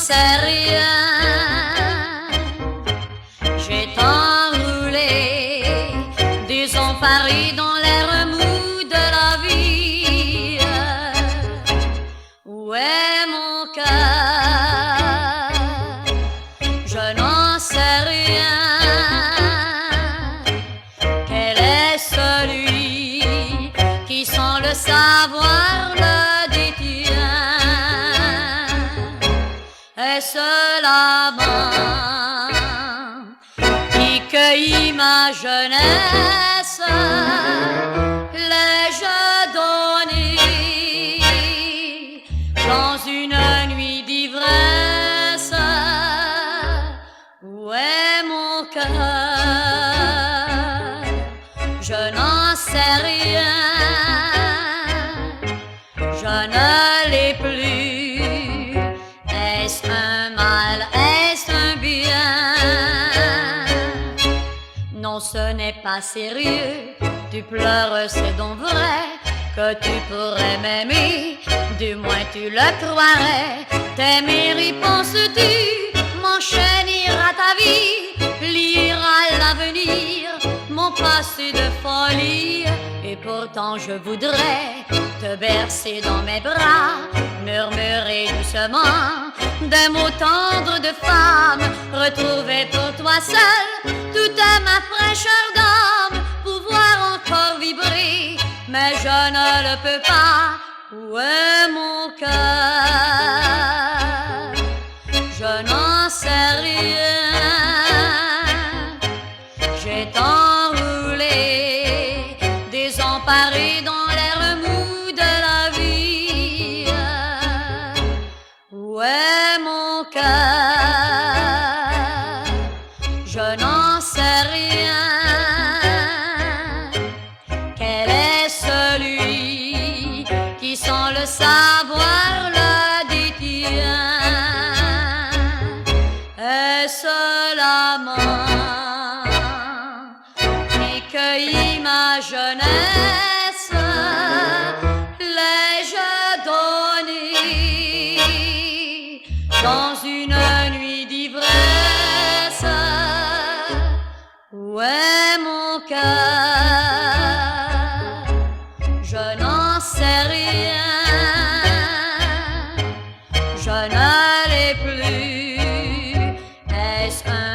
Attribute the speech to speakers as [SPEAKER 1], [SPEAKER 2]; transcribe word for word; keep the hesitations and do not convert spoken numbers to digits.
[SPEAKER 1] sais rien. J'ai tant roulé, disons Paris dans les remous de la vie. Où est mon cœur? Je n'en sais rien. Quel est celui qui sans le savoir le détient? Est-ce la main qui cueillit ma jeunesse, l'ai-je donnée dans une nuit d'ivresse? Où est mon cœur? Je n'en sais rien. Je ne l'ai plus. Est-ce un mal? Est-ce un bien? Non, ce n'est pas sérieux. Tu pleures, c'est donc vrai que tu pourrais m'aimer. Du moins tu le croirais. T'aimer, y penses-tu? M'enchaînera ta vie, liera l'avenir, mon passé de folie. Et pourtant je voudrais te bercer dans mes bras, murmurer doucement des mots tendres de femme, retrouver pour toi seul toute ma fraîcheur d'âme, pouvoir encore vibrer, mais je ne le peux pas. Où est mon cœur? Je n'en sais rien. J'ai tant roulé, désemparé dans les remous de la vie. Où est mon cœur? Je n'en sais rien. Quel est celui qui sans le savoir le détient? Est-ce la main qui cueillit ma jeunesse, l'ai-je donnée dans une nuit d'ivresse? Où est mon cœur? Je n'en sais rien. Je ne l'ai plus. Est-ce un